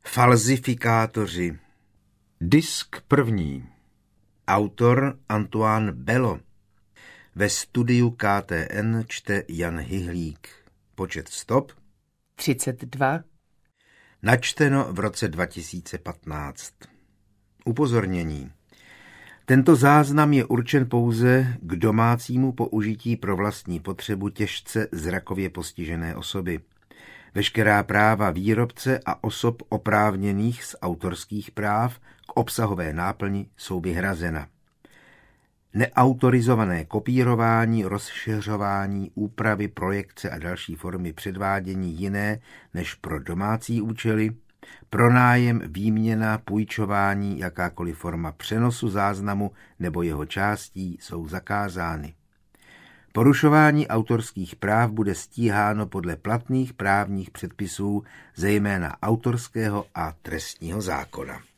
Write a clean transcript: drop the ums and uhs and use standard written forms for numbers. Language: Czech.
Falzifikátoři. Disk první. Autor Antoine Bello. Ve studiu KTN čte Jan Hyhlík. Počet stop 32. Načteno v roce 2015. Upozornění. Tento záznam je určen pouze k domácímu použití pro vlastní potřebu těžce zrakově postižené osoby. Veškerá práva výrobce a osob oprávněných z autorských práv k obsahové náplni jsou vyhrazena. Neautorizované kopírování, rozšiřování, úpravy, projekce a další formy předvádění jiné než pro domácí účely, pronájem, výměna, půjčování, jakákoliv forma přenosu záznamu nebo jeho částí jsou zakázány. Porušování autorských práv bude stíháno podle platných právních předpisů, zejména autorského a trestního zákona.